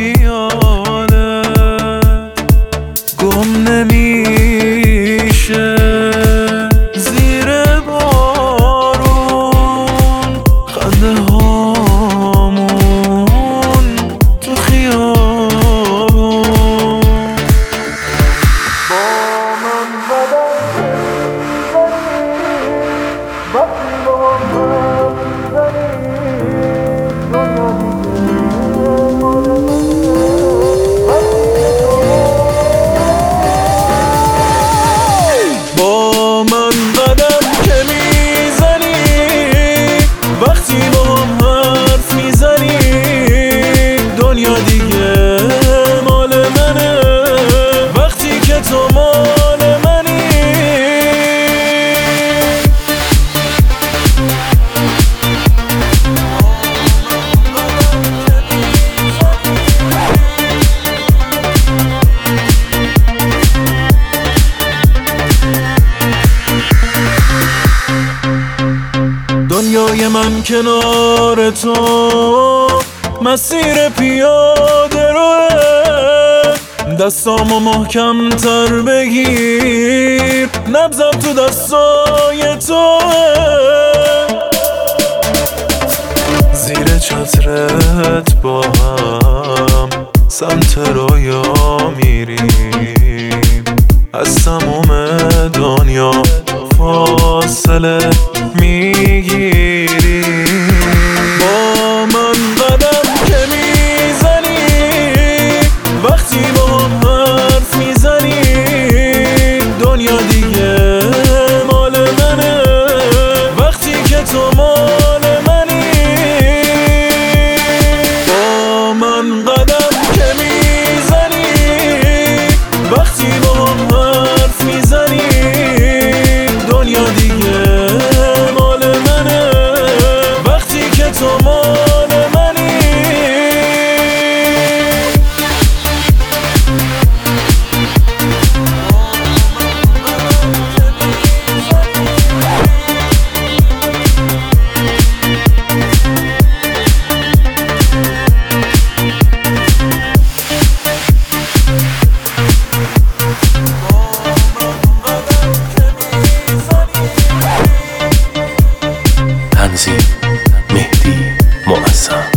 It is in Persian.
خیاله گم نمیشه زیر بارون خنده هامون تو خیابون با من قدم وقتی با هم با من قدم که میزنی وقتی با هم حرف میزنی دنیا دیگه مال منه وقتی که تو مال منی دنیای من کنار تو مسیر پیاده روه دستامو محکم تر بگیر نبضم تو دستای توه زیر چترت با هم سمت رویا میریم از تموم دنیا فاصله میگیریم با من قدم که میزنی وقتی با هم حرف میزنی دنیا دیگه مال منه وقتی که تو مال منی با من قدم که میزنی وقتی با هم حرف میزنی دنیا دیگه مال منه وقتی که تو مال منی تنظیم مهدی معظم